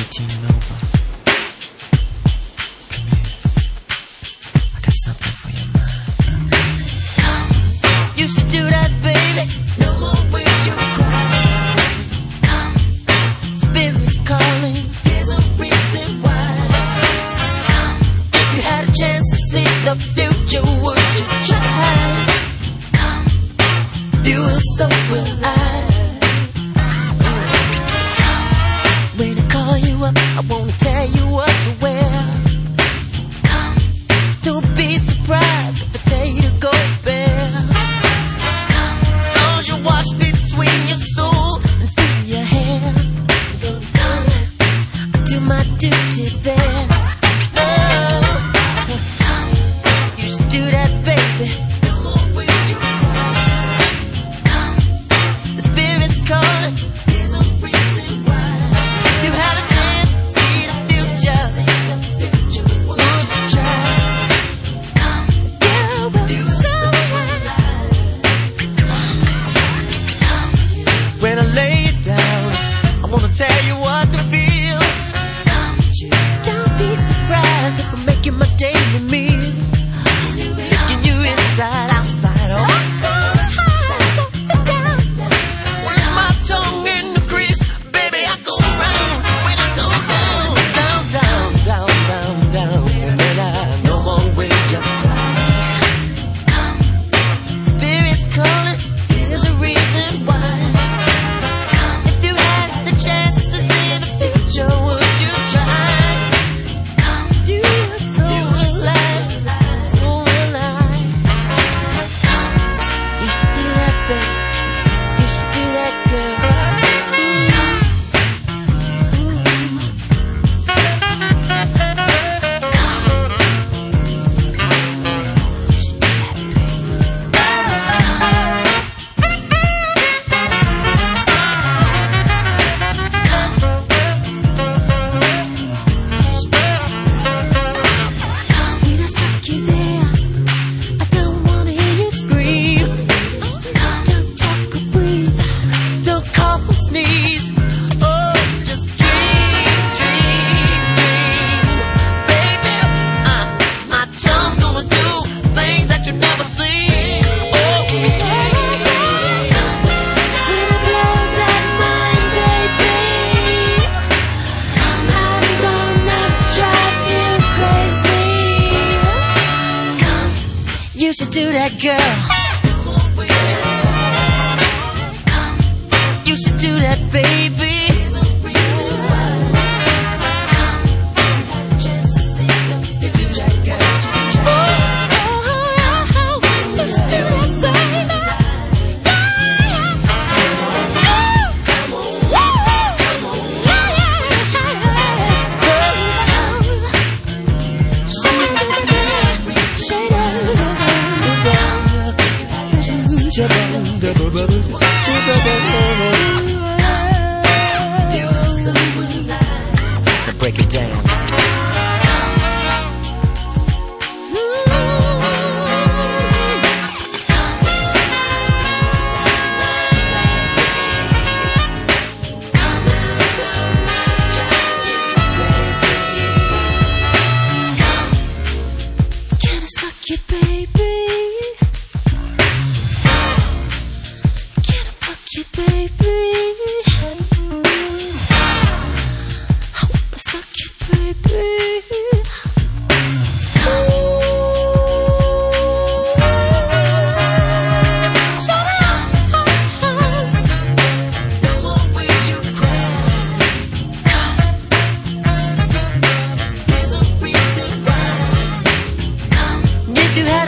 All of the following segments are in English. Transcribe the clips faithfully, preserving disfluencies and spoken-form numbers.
eighteen and over. Come here. I got something for your mind. You should do that, baby. No more will you cry. Spirit's calling. There's a reason why. If you had a chance to see the future, would you try? You will, so will I. When I call you up, I wanna tell you what to wear. Don't be surprised if I tell you to go bare. Long as you wash between your soul and through your hair. I do my duty there. Oh, you should do that, baby. The spirit's calling. There's a reason why. If you had a chance to see the future, would you try? Yeah, well, so when I lay it down, I wanna tell you what to feel. Don't be surprised if I'm making my daily meal. Making you inside, outside, oh. With my tongue in the crease, baby, I go round. When I go down, down, down, down, down, down. When I no more will you try. Spirit's calling, there's a reason why. If you had the chance to see the future, would you try? You are so alive, so alive. You should do that, babe. You should do that, girl. When I suck you there, I don't wanna hear you scream. Don't talk or breathe, don't cough or sneeze. Oh, just dream, dream, dream. Baby, uh, my tongue's gonna do things that you never seen. Oh, when I blow that mind, baby, I'm gonna drive you crazy. You should do that, girl. You should do that, baby. Oh, oh, oh, you should do that, baby. Break it down. Can I suck you, baby? Can I fuck you, baby? I wanna suck you, baby. No more will you cry. There's a reason why. If you had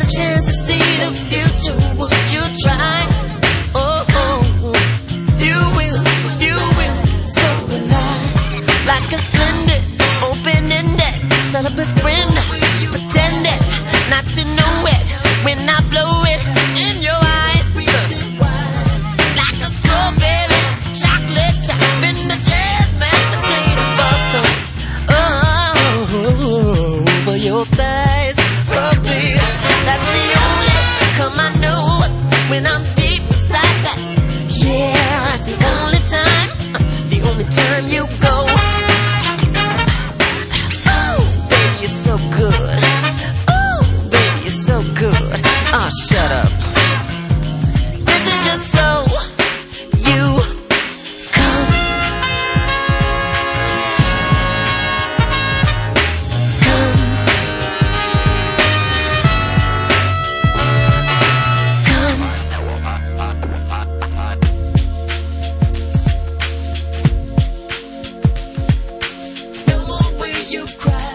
baby, so good. Ah, oh, shut up. This is just so you come. Come. Come. No more will you cry.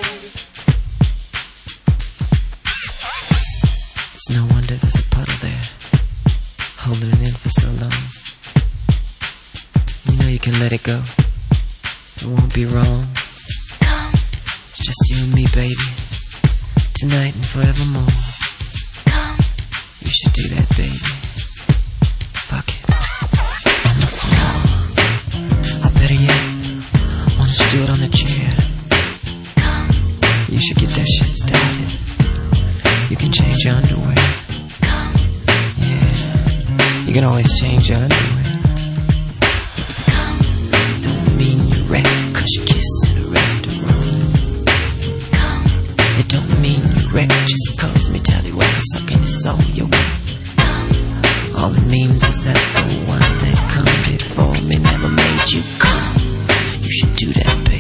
It's no wonder there's a puddle there, holding it in for so long. You know you can let it go, it won't be wrong. Come. It's just you and me, baby, tonight and forevermore. Come. You should do that, baby. Fuck it. On the floor. Or better yet, why don't you do it on the chair? Come. You should get that shit started. You can change your underwear. Come. Yeah, you can always change your underwear. Come. It don't mean you wreck cause you kiss at a restaurant. Come. It don't mean you wreck just cause me tallywhacker sucking is all you want. Come. All it means is that the one that come before me never made you come. You should do that, baby.